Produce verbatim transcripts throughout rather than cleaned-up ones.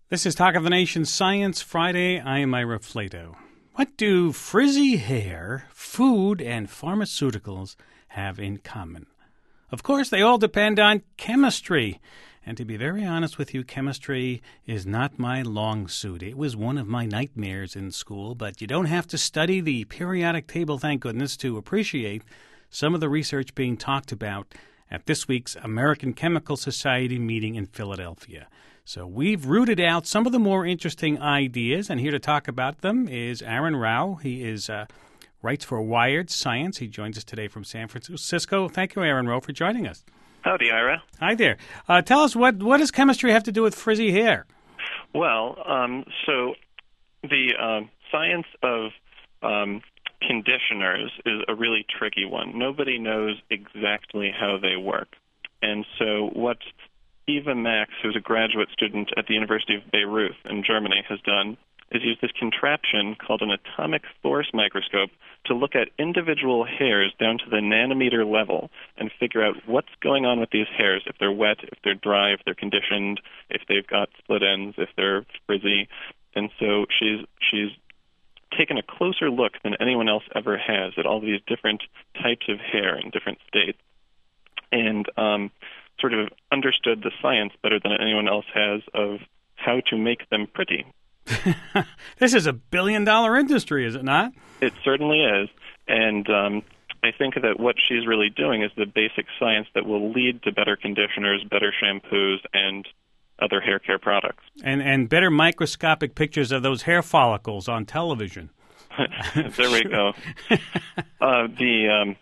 This is Talk of the Nation Science Friday. I am Ira Flato. What do frizzy hair, food, and pharmaceuticals have in common? Of course, they all depend on chemistry. And to be very honest with you, chemistry is not my long suit. It was one of my nightmares in school, but you don't have to study the periodic table, thank goodness, to appreciate some of the research being talked about at this week's American Chemical Society meeting in Philadelphia. So we've rooted out some of the more interesting ideas, and here to talk about them is Aaron Rao. He is uh, writes for Wired Science. He joins us today from San Francisco. Thank you, Aaron Rao, for joining us. Howdy, Ira. Hi there. Uh, tell us, what, what does chemistry have to do with frizzy hair? Well, um, so the uh, science of um, conditioners is a really tricky one. Nobody knows exactly how they work. And so what Eva Max, who's a graduate student at the University of Bayreuth in Germany, has done is use this contraption called an atomic force microscope to look at individual hairs down to the nanometer level and figure out what's going on with these hairs, if they're wet, if they're dry, if they're conditioned, if they've got split ends, if they're frizzy. And so she's she's taken a closer look than anyone else ever has at all these different types of hair in different states, and um, sort of understood the science better than anyone else has of how to make them pretty. This is a billion-dollar industry, is it not? It certainly is, and um, I think that what she's really doing is the basic science that will lead to better conditioners, better shampoos, and other hair care products. And and better microscopic pictures of those hair follicles on television. There we go. uh, the, um,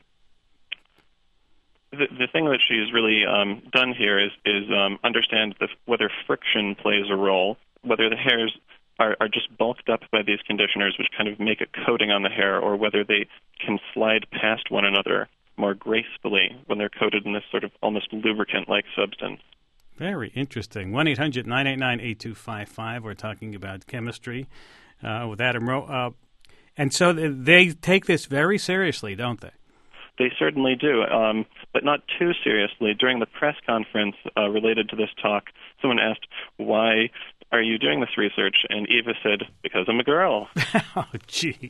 the the thing that she's really um, done here is is um, understand the, whether friction plays a role, whether the hairs Are, are just bulked up by these conditioners, which kind of make a coating on the hair, or whether they can slide past one another more gracefully when they're coated in this sort of almost lubricant-like substance. Very interesting. one eight hundred nine eight nine eight two five five. We're talking about chemistry uh, with Adam Rao. Uh, and so they take this very seriously, don't they? They certainly do, um, but not too seriously. During the press conference uh, related to this talk, someone asked, why are you doing this research? And Eva said, because I'm a girl. Oh, gee.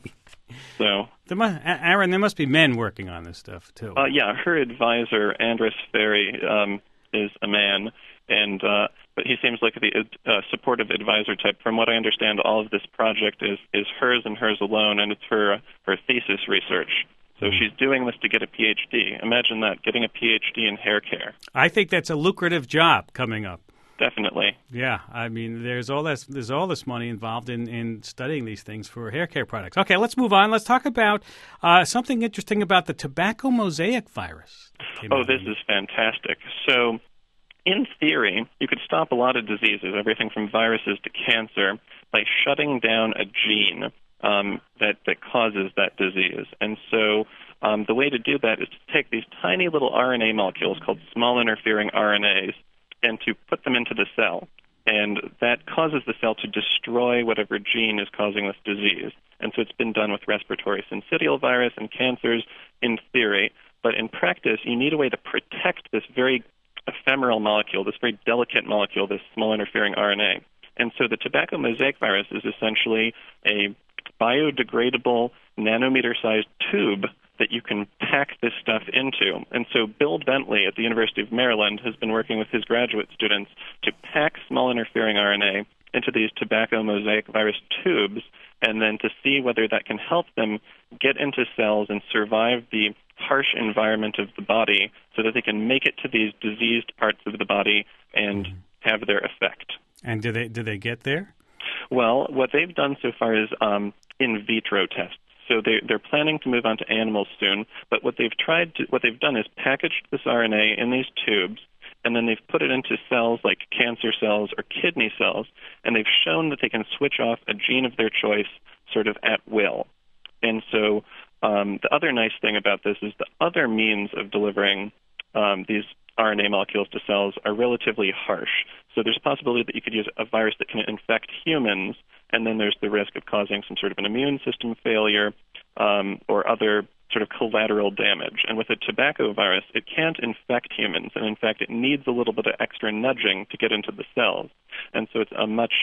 So, there must, Aaron, there must be men working on this stuff, too. Uh, yeah, her advisor, Andres Ferry, um, is a man, and uh, but he seems like the uh, supportive advisor type. From what I understand, all of this project is, is hers and hers alone, and it's her, her thesis research. So she's doing this to get a P H D. Imagine that, getting a P H D in hair care. I think that's a lucrative job coming up. Definitely. Yeah, I mean, there's all this there's all this money involved in, in studying these things for hair care products. Okay, let's move on. Let's talk about uh, something interesting about the tobacco mosaic virus. Oh, this is fantastic. So, in theory, you could stop a lot of diseases, everything from viruses to cancer, by shutting down a gene Um, that, that causes that disease. And so um, the way to do that is to take these tiny little R N A molecules called small interfering R N As and to put them into the cell. And that causes the cell to destroy whatever gene is causing this disease. And so it's been done with respiratory syncytial virus and cancers in theory. But in practice, you need a way to protect this very ephemeral molecule, this very delicate molecule, this small interfering R N A. And so the tobacco mosaic virus is essentially a biodegradable nanometer-sized tube that you can pack this stuff into. And so Bill Bentley at the University of Maryland has been working with his graduate students to pack small interfering R N A into these tobacco mosaic virus tubes, and then to see whether that can help them get into cells and survive the harsh environment of the body so that they can make it to these diseased parts of the body and mm-hmm. have their effect. And do they do they get there? Well, what they've done so far is um, in vitro tests. So they, they're planning to move on to animals soon. But what they've tried, to, what they've done is packaged this R N A in these tubes, and then they've put it into cells like cancer cells or kidney cells, and they've shown that they can switch off a gene of their choice sort of at will. And so um, the other nice thing about this is the other means of delivering um, these R N A molecules to cells are relatively harsh. So there's a possibility that you could use a virus that can infect humans, and then there's the risk of causing some sort of an immune system failure um, or other sort of collateral damage. And with a tobacco virus, it can't infect humans, and in fact, it needs a little bit of extra nudging to get into the cells. And so it's a much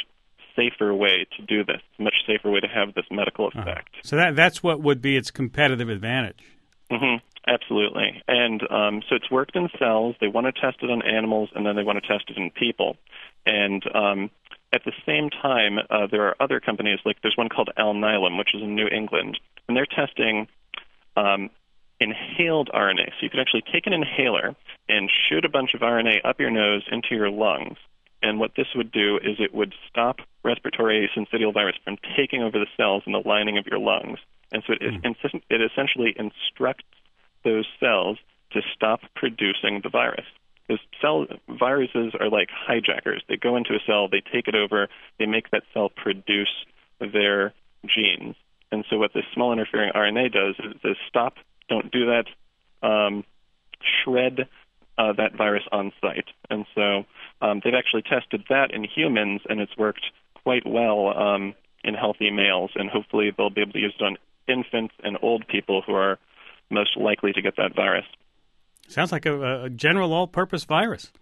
safer way to do this, a much safer way to have this medical effect. Uh-huh. So that that's what would be its competitive advantage. Mm-hmm. Absolutely. And um, so it's worked in cells. They want to test it on animals, and then they want to test it in people. And um, at the same time, uh, there are other companies, like there's one called Alnylam, which is in New England, and they're testing um, inhaled R N A. So you can actually take an inhaler and shoot a bunch of R N A up your nose into your lungs. And what this would do is it would stop respiratory syncytial virus from taking over the cells in the lining of your lungs. And so it, mm. it essentially instructs those cells to stop producing the virus. Because cell viruses are like hijackers. They go into a cell, they take it over, they make that cell produce their genes. And so what this small interfering R N A does is, is stop, don't do that, um, shred uh, that virus on site. And so um, they've actually tested that in humans, and it's worked quite well um, in healthy males. And hopefully they'll be able to use it on infants and old people who are most likely to get that virus. Sounds like a, a general all-purpose virus.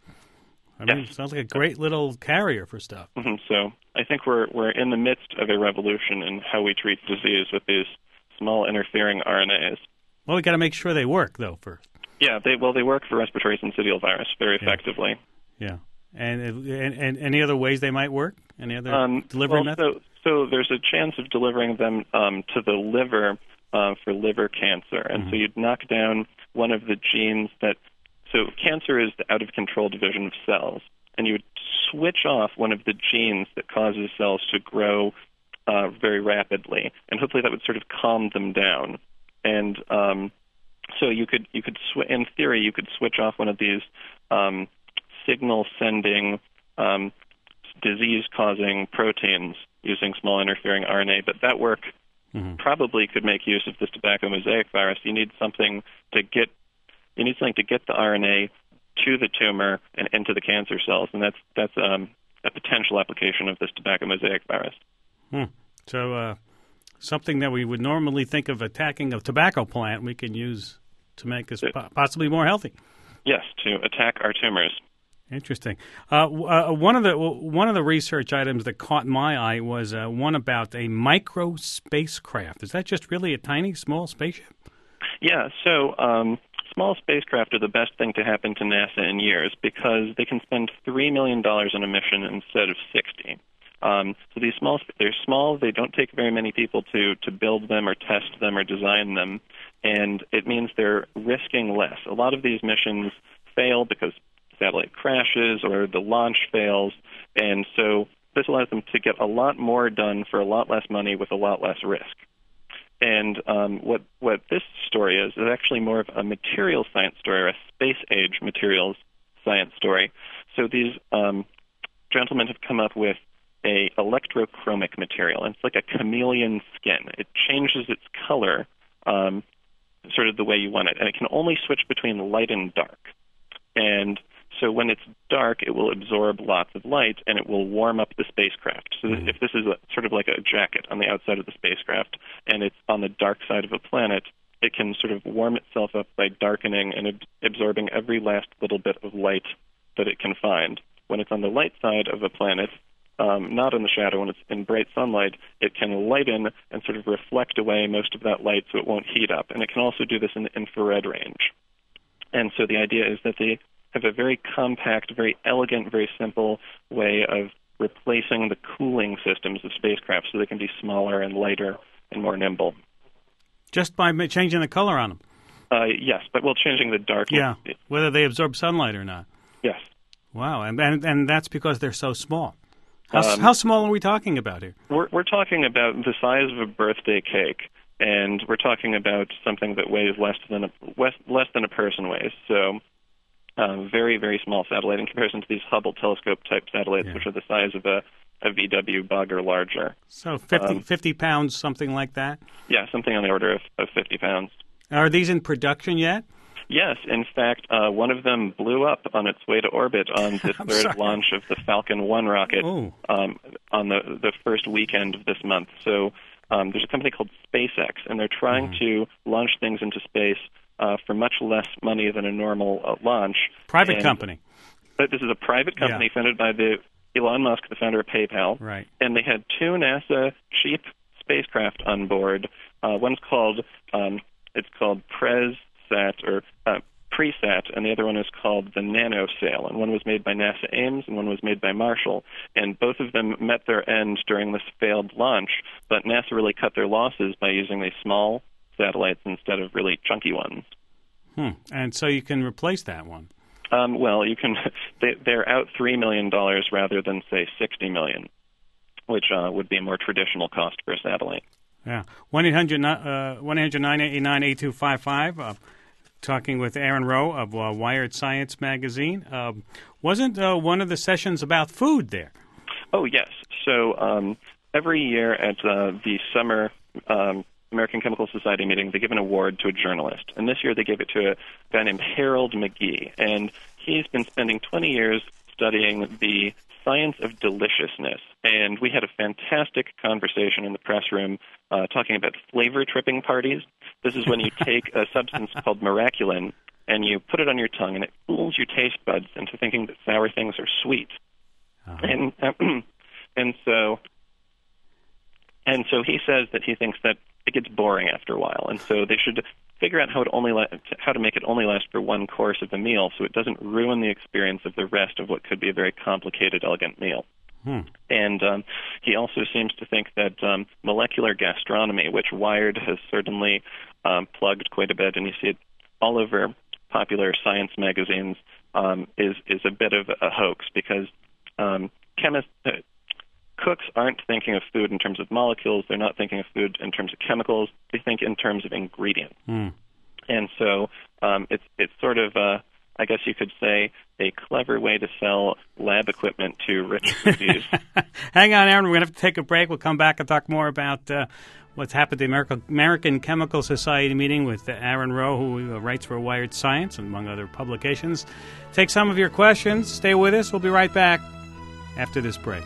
I mean, yes. It sounds like a great little carrier for stuff. Mm-hmm. So I think we're we're in the midst of a revolution in how we treat disease with these small interfering R N As. Well, we got to make sure they work, though, first. Yeah, they well they work for respiratory syncytial virus very effectively. Yeah, yeah. And, and and any other ways they might work? Any other um, delivery well, methods? So, so there's a chance of delivering them um, to the liver uh, for liver cancer, and mm-hmm. so you'd knock down one of the genes that. So cancer is the out-of-control division of cells, and you would switch off one of the genes that causes cells to grow uh, very rapidly, and hopefully that would sort of calm them down. And um, so you could, you could, sw- in theory, you could switch off one of these um, signal-sending, um, disease-causing proteins using small interfering R N A. But that work mm-hmm. probably could make use of this tobacco mosaic virus. You need something to get You need something to get the R N A to the tumor and into the cancer cells, and that's that's um, a potential application of this tobacco mosaic virus. Hmm. So uh, something that we would normally think of attacking a tobacco plant, we can use to make us po- possibly more healthy. Yes, to attack our tumors. Interesting. Uh, uh, one of the one of the research items that caught my eye was uh, one about a micro spacecraft. Is that just really a tiny, small spaceship? Yeah. So. Um, Small spacecraft are the best thing to happen to NASA in years because they can spend three million dollars on a mission instead of sixty. Um, so these small, they're small. They don't take very many people to to build them or test them or design them, and it means they're risking less. A lot of these missions fail because satellite crashes or the launch fails, and so this allows them to get a lot more done for a lot less money with a lot less risk. And um, what what this story is is actually more of a materials science story or a space-age materials science story. So these um, gentlemen have come up with a electrochromic material. And it's like a chameleon skin. It changes its color um, sort of the way you want it, and it can only switch between light and dark. And so when it's dark, it will absorb lots of light, and it will warm up the spacecraft. So mm-hmm. if this is a, sort of like a jacket on the outside of the spacecraft, and it's on the dark side of a planet, it can sort of warm itself up by darkening and ab- absorbing every last little bit of light that it can find. When it's on the light side of a planet, um, not in the shadow, when it's in bright sunlight, it can lighten and sort of reflect away most of that light so it won't heat up. And it can also do this in the infrared range. And so the idea is that the have a very compact, very elegant, very simple way of replacing the cooling systems of spacecraft so they can be smaller and lighter and more nimble. Just by changing the color on them? Uh, yes, but well, changing the darkness. Yeah, whether they absorb sunlight or not. Yes. Wow, and and, and that's because they're so small. How, um, how small are we talking about here? We're, we're talking about the size of a birthday cake, and we're talking about something that weighs less than a, less, less than a person weighs, so... Um, very, very small satellite in comparison to these Hubble telescope-type satellites, yeah. which are the size of a, a V W bug or larger. So fifty, um, fifty pounds, something like that? Yeah, something on the order of, of fifty pounds. Are these in production yet? Yes. In fact, uh, one of them blew up on its way to orbit on the third sorry. launch of the Falcon one rocket um, on the, the first weekend of this month. So um, there's a company called SpaceX, and they're trying mm-hmm. to launch things into space Uh, for much less money than a normal uh, launch. Private and, company. But this is a private company yeah. funded by the Elon Musk, the founder of PayPal, right. and they had two NASA cheap spacecraft on board. Uh, one's called um, it's called PresSat or uh, PreSat, and the other one is called the NanoSail. And one was made by NASA Ames, and one was made by Marshall. And both of them met their end during this failed launch, but NASA really cut their losses by using these small satellites instead of really chunky ones. Hmm. And so you can replace that one. Um, well, you can. They, they're out three million dollars rather than say sixty million dollars, which uh, would be a more traditional cost for a satellite. Yeah. one eight hundred nine eight nine eight two five five. Uh, talking with Aaron Rowe of uh, Wired Science magazine. Uh, wasn't uh, one of the sessions about food there? Oh yes. So um, every year at uh, the summer Um, American Chemical Society meeting, they give an award to a journalist. And this year they gave it to a guy named Harold McGee. And he's been spending twenty years studying the science of deliciousness. And we had a fantastic conversation in the press room uh, talking about flavor tripping parties. This is when you take a substance called miraculin and you put it on your tongue, and it fools your taste buds into thinking that sour things are sweet. Uh-huh. And uh, and so and so he says that he thinks that it gets boring after a while, and so they should figure out how to only la- how to make it only last for one course of the meal, so it doesn't ruin the experience of the rest of what could be a very complicated, elegant meal. Hmm. And um, he also seems to think that um, molecular gastronomy, which Wired has certainly um, plugged quite a bit, and you see it all over popular science magazines, um, is is a bit of a hoax because um, chemists. Uh, Cooks aren't thinking of food in terms of molecules. They're not thinking of food in terms of chemicals. They think in terms of ingredients. Mm. And so um, it's it's sort of, uh, I guess you could say, a clever way to sell lab equipment to rich foodies. Hang on, Aaron. We're going to have to take a break. We'll come back and talk more about uh, what's happened at the American, American Chemical Society meeting with Aaron Rowe, who uh, writes for Wired Science, among other publications. Take some of your questions. Stay with us. We'll be right back after this break.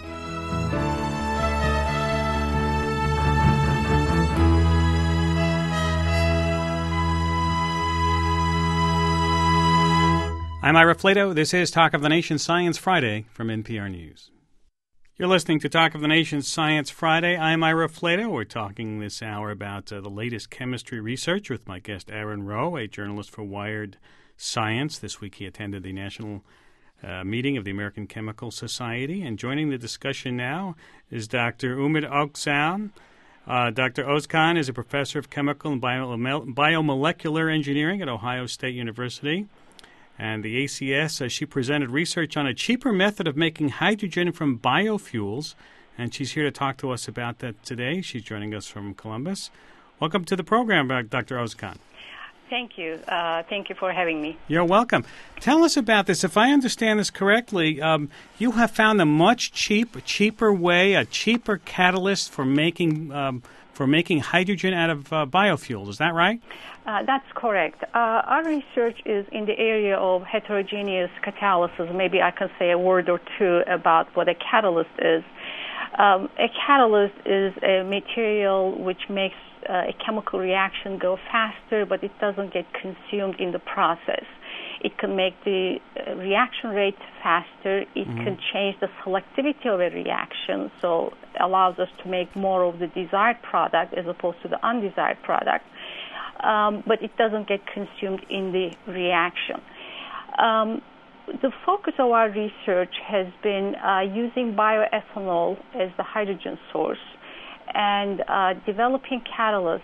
I'm Ira Flato. This is Talk of the Nation Science Friday from N P R News. You're listening to Talk of the Nation Science Friday. I'm Ira Flato. We're talking this hour about uh, the latest chemistry research with my guest Aaron Rowe, a journalist for Wired Science. This week he attended the national uh, meeting of the American Chemical Society. And joining the discussion now is Doctor Umid Ozkan. Uh, Doctor Ozkan is a professor of chemical and bio- biomolecular engineering at Ohio State University. And the A C S, uh, she presented research on a cheaper method of making hydrogen from biofuels, and she's here to talk to us about that today. She's joining us from Columbus. Welcome to the program, Doctor Ozkan. Thank you. Uh, thank you for having me. You're welcome. Tell us about this. If I understand this correctly, um, you have found a much cheap, cheaper way, a cheaper catalyst for making um, for making hydrogen out of uh, biofuels. Is that right? Uh, that's correct. Uh, our research is in the area of heterogeneous catalysis. Maybe I can say a word or two about what a catalyst is. Um, a catalyst is a material which makes uh, a chemical reaction go faster, but it doesn't get consumed in the process. It can make the uh, reaction rate faster. It mm-hmm. can change the selectivity of a reaction, so it allows us to make more of the desired product as opposed to the undesired product. Um, but it doesn't get consumed in the reaction. Um, the focus of our research has been uh, using bioethanol as the hydrogen source and uh, developing catalysts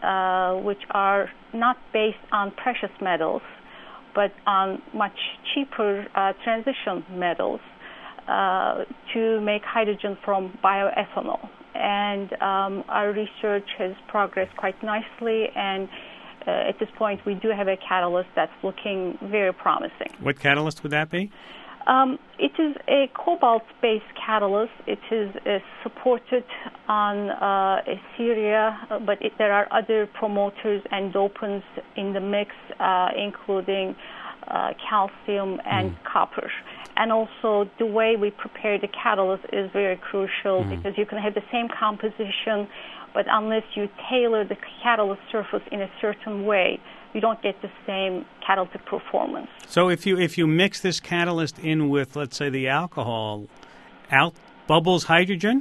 uh, which are not based on precious metals, but on much cheaper uh, transition metals uh, to make hydrogen from bioethanol. And um, our research has progressed quite nicely, and uh, at this point we do have a catalyst that's looking very promising. What catalyst would that be? Um, it is a cobalt-based catalyst. It is uh, supported on uh, a Syria, but it, there are other promoters and dopants in the mix, uh, including uh, calcium and mm. copper. And also the way we prepare the catalyst is very crucial mm. because you can have the same composition, but unless you tailor the catalyst surface in a certain way, you don't get the same catalytic performance. So if you if you mix this catalyst in with, let's say, the alcohol, out bubbles hydrogen?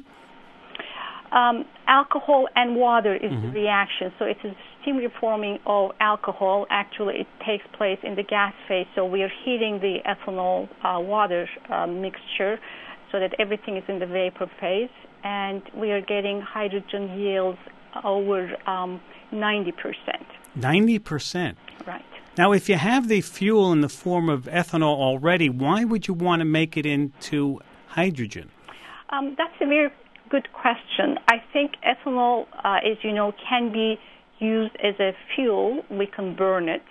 Um, alcohol and water is Mm-hmm. the reaction. So it is steam reforming of alcohol. Actually, it takes place in the gas phase. So we are heating the ethanol uh, water uh, mixture so that everything is in the vapor phase, and we are getting hydrogen yields over um, ninety percent. ninety percent. Right. Now, if you have the fuel in the form of ethanol already, why would you want to make it into hydrogen? Um, that's a very good question. I think ethanol, uh, as you know, can be used as a fuel. We can burn it,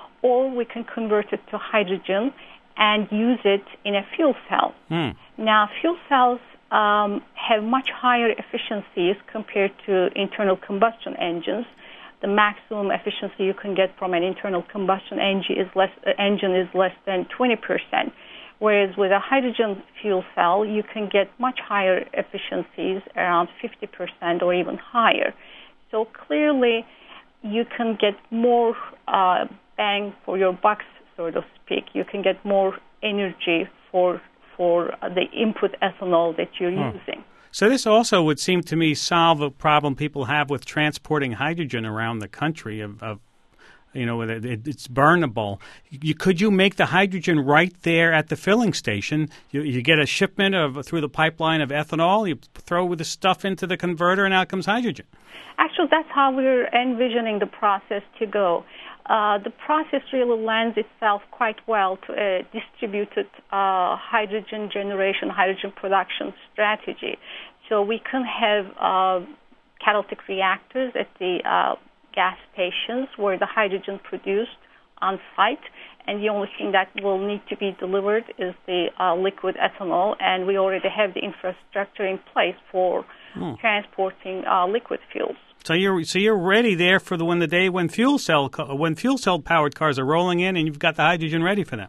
or we can convert it to hydrogen and use it in a fuel cell. Hmm. Now, fuel cells um, have much higher efficiencies compared to internal combustion engines. The maximum efficiency you can get from an internal combustion engine is less, uh, engine is less than twenty percent. Whereas with a hydrogen fuel cell, you can get much higher efficiencies, around fifty percent or even higher. So clearly, you can get more uh, bang for your bucks, so to speak. You can get more energy for for the input ethanol that you're Hmm. using. So this also would seem to me solve a problem people have with transporting hydrogen around the country of, of you know, it, it, it's burnable. You, could you make the hydrogen right there at the filling station? You, you get a shipment of through the pipeline of ethanol, you throw the stuff into the converter, and out comes hydrogen. Actually, that's how we're envisioning the process to go. Uh, the process really lends itself quite well to a distributed uh, hydrogen generation, hydrogen production strategy. So we can have uh, catalytic reactors at the uh, gas stations where the hydrogen produced on site, and the only thing that will need to be delivered is the uh, liquid ethanol, and we already have the infrastructure in place for hmm. transporting uh, liquid fuels. So you're so you're ready there for the when the day when fuel cell when fuel cell powered cars are rolling in, and you've got the hydrogen ready for them.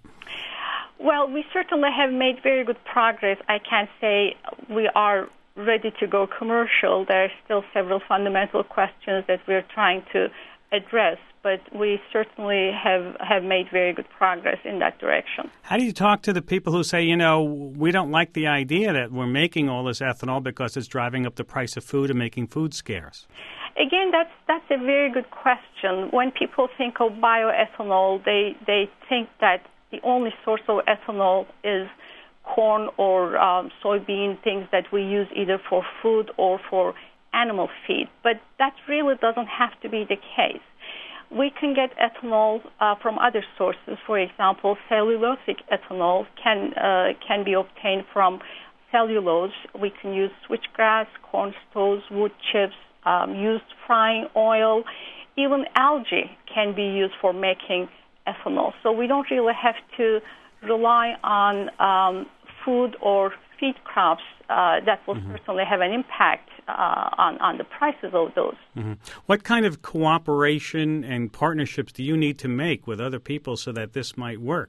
Well, we certainly have made very good progress. I can't say we are ready to go commercial. There are still several fundamental questions that we're trying to address, but we certainly have, have made very good progress in that direction. How do you talk to the people who say, you know, we don't like the idea that we're making all this ethanol because it's driving up the price of food and making food scarce? Again, that's that's a very good question. When people think of bioethanol, they they think that the only source of ethanol is corn or um, soybean, things that we use either for food or for animal feed. But that really doesn't have to be the case. We can get ethanol uh, from other sources. For example, cellulosic ethanol can uh, can be obtained from cellulose. We can use switchgrass, corn stalks, wood chips, um, used frying oil. Even algae can be used for making ethanol. So we don't really have to rely on um, food or feed crops uh, that will mm-hmm. certainly have an impact uh, on, on the prices of those. Mm-hmm. What kind of cooperation and partnerships do you need to make with other people so that this might work?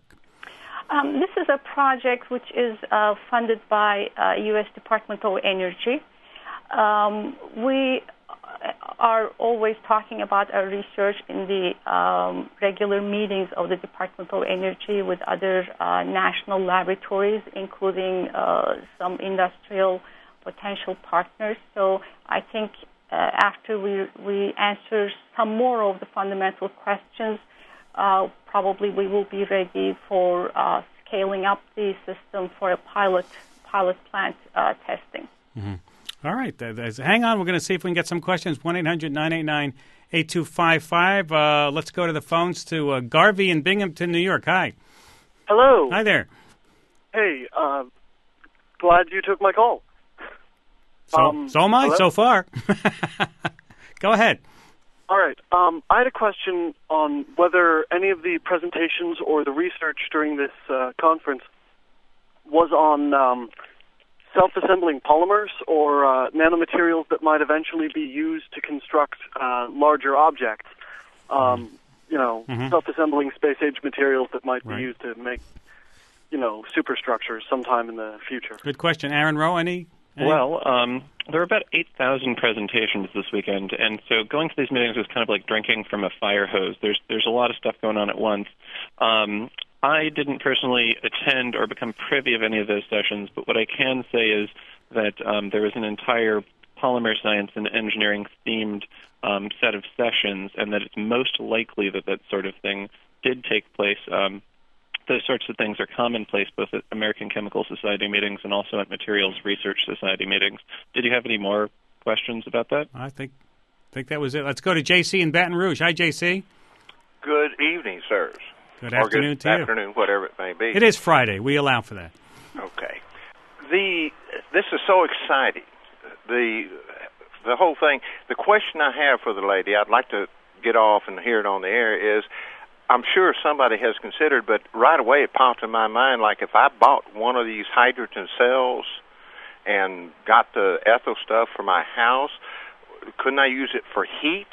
Um, this is a project which is uh, funded by uh, U S Department of Energy. Um, we are always talking about our research in the um, regular meetings of the Department of Energy with other uh, national laboratories, including uh, some industrial potential partners. So I think uh, after we, we answer some more of the fundamental questions, uh, probably we will be ready for uh, scaling up the system for a pilot pilot plant uh, testing. Mm-hmm. All right. Hang on. We're going to see if we can get some questions. one eight hundred nine eight nine eight two five five. Uh, let's go to the phones to uh, Garvey in Binghamton, New York. Hi. Hello. Hi there. Hey, uh, glad you took my call. So, um, so am I hello? so far. Go ahead. All right. Um, I had a question on whether any of the presentations or the research during this uh, conference was on um, self-assembling polymers or uh, nanomaterials that might eventually be used to construct uh, larger objects. Um, you know, mm-hmm. self-assembling space-age materials that might right. be used to make, you know, superstructures sometime in the future. Good question. Aaron Rowe, any? any? Well, um, there were about eight thousand presentations this weekend, and so going to these meetings was kind of like drinking from a fire hose. There's there's a lot of stuff going on at once. Um, I didn't personally attend or become privy of any of those sessions, but what I can say is that um, there was an entire polymer science and engineering themed um, set of sessions, and that it's most likely that that sort of thing did take place. Um, those sorts of things are commonplace both at American Chemical Society meetings and also at Materials Research Society meetings. Did you have any more questions about that? I think think that was it. Let's go to J C in Baton Rouge. Hi, J C. Good evening, sirs. Good afternoon or good to you. afternoon, whatever it may be. It is Friday. We allow for that. Okay. The this is so exciting. The the whole thing. The question I have for the lady, I'd like to get off and hear it on the air, is I'm sure somebody has considered, but right away it popped in my mind, like if I bought one of these hydrogen cells and got the ethyl stuff for my house, couldn't I use it for heat?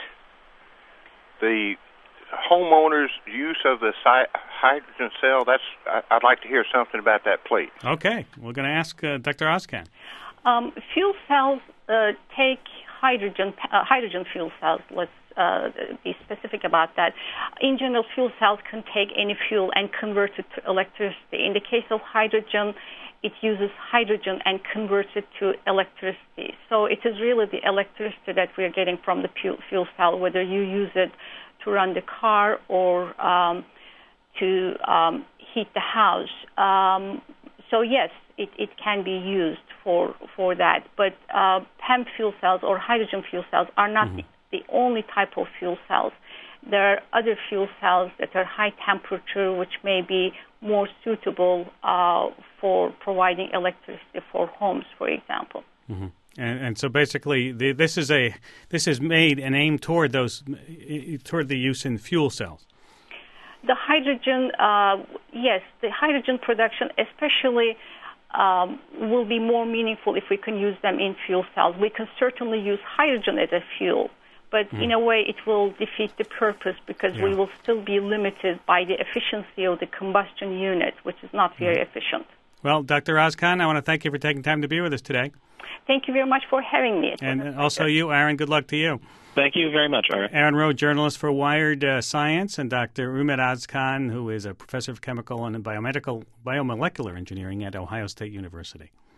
The homeowner's use of the hydrogen cell, that's I'd like to hear something about that, please. Okay. We're going to ask uh, Doctor Ozkan. Um, fuel cells uh, take hydrogen, uh, hydrogen fuel cells, let's uh, be specific about that. In general, fuel cells can take any fuel and convert it to electricity. In the case of hydrogen, it uses hydrogen and converts it to electricity. So it is really the electricity that we're getting from the fuel cell, whether you use it to run the car or um, to um, heat the house. Um, so yes, it, it can be used for for that. But uh, P E M fuel cells or hydrogen fuel cells are not mm-hmm. the, the only type of fuel cells. There are other fuel cells that are high temperature, which may be more suitable uh, for providing electricity for homes, for example. Mm-hmm. And, and so basically, the, this is a this is made and aimed toward those toward the use in fuel cells. The hydrogen, uh, yes, the hydrogen production, especially, um, will be more meaningful if we can use them in fuel cells. We can certainly use hydrogen as a fuel, but mm. in a way, it will defeat the purpose because yeah. we will still be limited by the efficiency of the combustion unit, which is not very mm. efficient. Well, Doctor Ozkan, I want to thank you for taking time to be with us today. Thank you very much for having me. And also you, Aaron, good luck to you. Thank you very much, Aaron. Aaron Rowe, journalist for Wired uh, Science, and Doctor Umed Ozkan, who is a professor of chemical and biomedical biomolecular engineering at Ohio State University.